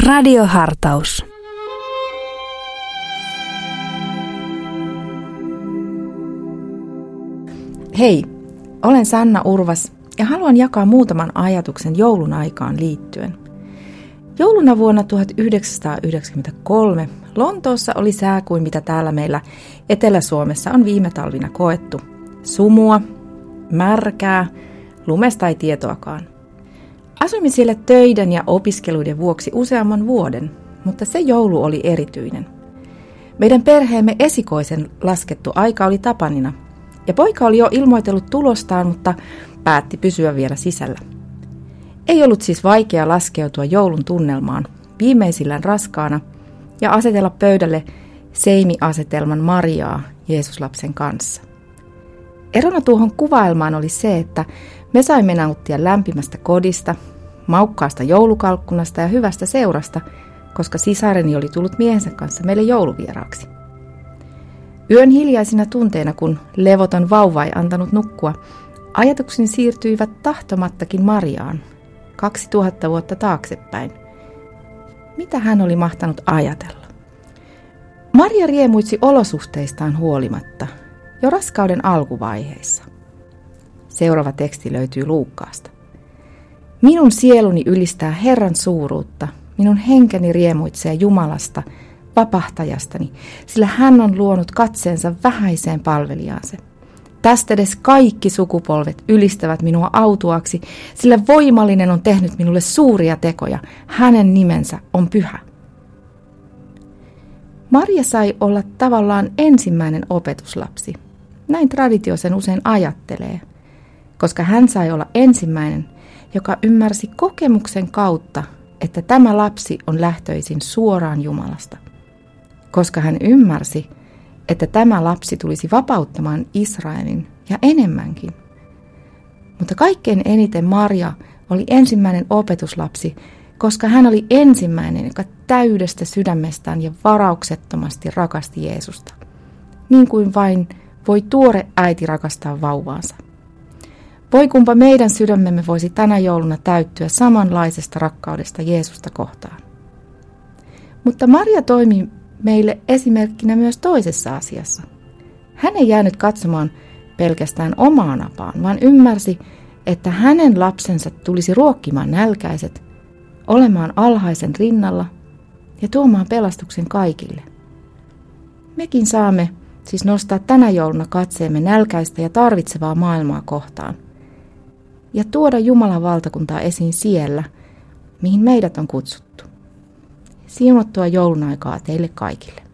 Radiohartaus. Hei, olen Sanna Urvas ja haluan jakaa muutaman ajatuksen joulun aikaan liittyen. Jouluna vuonna 1993 Lontoossa oli sää kuin mitä täällä meillä Etelä-Suomessa on viime talvina koettu. Sumua, märkää, lumesta ei tietoakaan. Asuimme siellä töiden ja opiskeluiden vuoksi useamman vuoden, mutta se joulu oli erityinen. Meidän perheemme esikoisen laskettu aika oli tapanina, ja poika oli jo ilmoitellut tulostaan, mutta päätti pysyä vielä sisällä. Ei ollut siis vaikea laskeutua joulun tunnelmaan, viimeisillään raskaana, ja asetella pöydälle seimi-asetelman Mariaa Jeesuslapsen kanssa. Erona tuohon kuvailmaan oli se, että me saimme nauttia lämpimästä kodista, maukkaasta joulukalkkunasta ja hyvästä seurasta, koska sisareni oli tullut miehensä kanssa meille jouluvieraaksi. Yön hiljaisina tunteina, kun levoton vauva ei antanut nukkua, ajatukseni siirtyivät tahtomattakin Mariaan, 2000 vuotta taaksepäin. Mitä hän oli mahtanut ajatella? Maria riemuitsi olosuhteistaan huolimatta, jo raskauden alkuvaiheissa. Seuraava teksti löytyy Luukkaasta. Minun sieluni ylistää Herran suuruutta, minun henkeni riemuitsee Jumalasta, vapahtajastani, sillä hän on luonut katseensa vähäiseen palvelijaansa. Tästä edes kaikki sukupolvet ylistävät minua autuaksi, sillä voimallinen on tehnyt minulle suuria tekoja, hänen nimensä on pyhä. Maria sai olla tavallaan ensimmäinen opetuslapsi. Näin traditio sen usein ajattelee, koska hän sai olla ensimmäinen, joka ymmärsi kokemuksen kautta, että tämä lapsi on lähtöisin suoraan Jumalasta. Koska hän ymmärsi, että tämä lapsi tulisi vapauttamaan Israelin ja enemmänkin. Mutta kaikkein eniten Maria oli ensimmäinen opetuslapsi, koska hän oli ensimmäinen, joka täydestä sydämestään ja varauksettomasti rakasti Jeesusta. Niin kuin vain voi tuore äiti rakastaa vauvaansa. Voi kumpa meidän sydämemme voisi tänä jouluna täyttyä samanlaisesta rakkaudesta Jeesusta kohtaan. Mutta Maria toimi meille esimerkkinä myös toisessa asiassa. Hän ei jäänyt katsomaan pelkästään omaa napaan, vaan ymmärsi, että hänen lapsensa tulisi ruokkimaan nälkäiset, olemaan alhaisen rinnalla ja tuomaan pelastuksen kaikille. Mekin saamme siis nostaa tänä jouluna katseemme nälkäistä ja tarvitsevaa maailmaa kohtaan ja tuoda Jumalan valtakuntaa esiin siellä, mihin meidät on kutsuttu. Siunattua joulun aikaa teille kaikille.